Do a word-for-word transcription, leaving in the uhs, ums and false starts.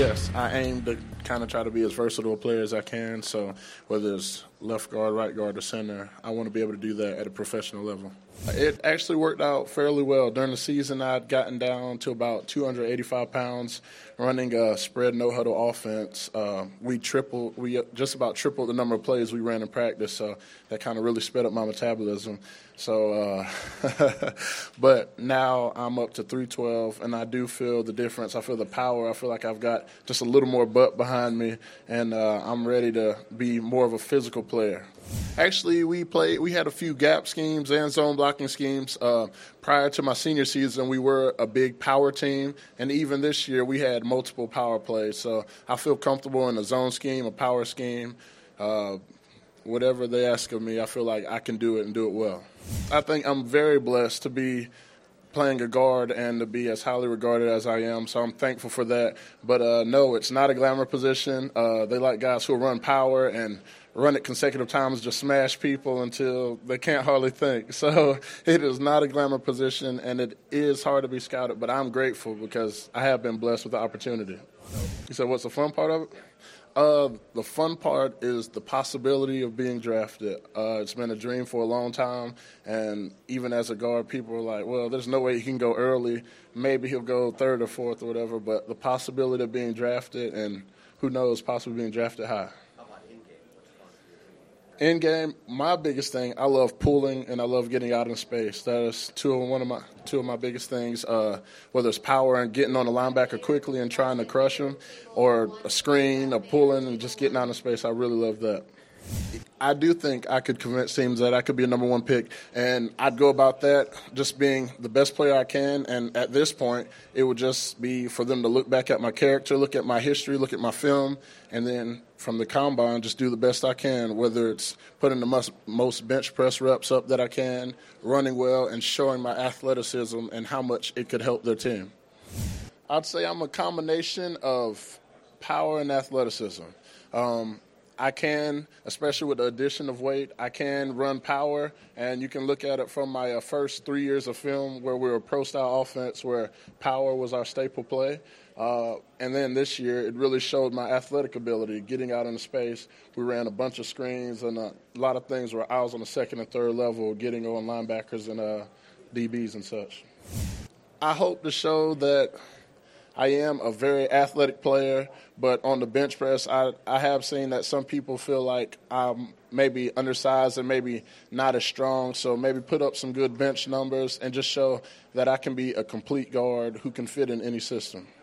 Yes, I aim to kind of try to be as versatile a player as I can. So whether it's left guard, right guard, or center, I want to be able to do that at a professional level. It actually worked out fairly well. During the season, I'd gotten down to about two hundred eighty-five pounds, running a spread no-huddle offense. Uh, we tripled, we just about tripled the number of plays we ran in practice, so that kind of really sped up my metabolism. So, uh, but now I'm up to three twelve, and I do feel the difference. I feel the power. I feel like I've got just a little more butt behind me, and uh, I'm ready to be more of a physical player. Actually, we played. We had a few gap schemes and zone blocking schemes. Uh, prior to my senior season, we were a big power team, and even this year we had multiple power plays. So I feel comfortable in a zone scheme, a power scheme. Uh, whatever they ask of me, I feel like I can do it and do it well. I think I'm very blessed to be playing a guard and to be as highly regarded as I am, so I'm thankful for that. But uh, no, it's not a glamour position. Uh, they like guys who run power and run it consecutive times, just smash people until they can't hardly think. So it is not a glamour position, and it is hard to be scouted, but I'm grateful because I have been blessed with the opportunity. You said, what's the fun part of it? Uh, the fun part is the possibility of being drafted. Uh, it's been a dream for a long time, and even as a guard, people are like, well, there's no way he can go early. Maybe he'll go third or fourth or whatever, but the possibility of being drafted and who knows, possibly being drafted high. In game, my biggest thing, I love pulling and I love getting out in space. That is two of one of my two of my biggest things. Uh, whether it's power and getting on the linebacker quickly and trying to crush him, or a screen, or pulling and just getting out in space. I really love that. I do think I could convince teams that I could be a number one pick, and I'd go about that just being the best player I can. And at this point, it would just be for them to look back at my character, look at my history, look at my film, and then from the combine, just do the best I can, whether it's putting the most, most bench press reps up that I can, running well, and showing my athleticism and how much it could help their team. I'd say I'm a combination of power and athleticism. Um, I can, especially with the addition of weight, I can run power, and you can look at it from my uh, first three years of film where we were a pro-style offense where power was our staple play. Uh, and then this year, it really showed my athletic ability, getting out into space. We ran a bunch of screens and a lot of things where I was on the second and third level, getting on linebackers and uh, D Bs and such. I hope to show that I am a very athletic player, but on the bench press, I, I have seen that some people feel like I'm maybe undersized and maybe not as strong, so maybe put up some good bench numbers and just show that I can be a complete guard who can fit in any system.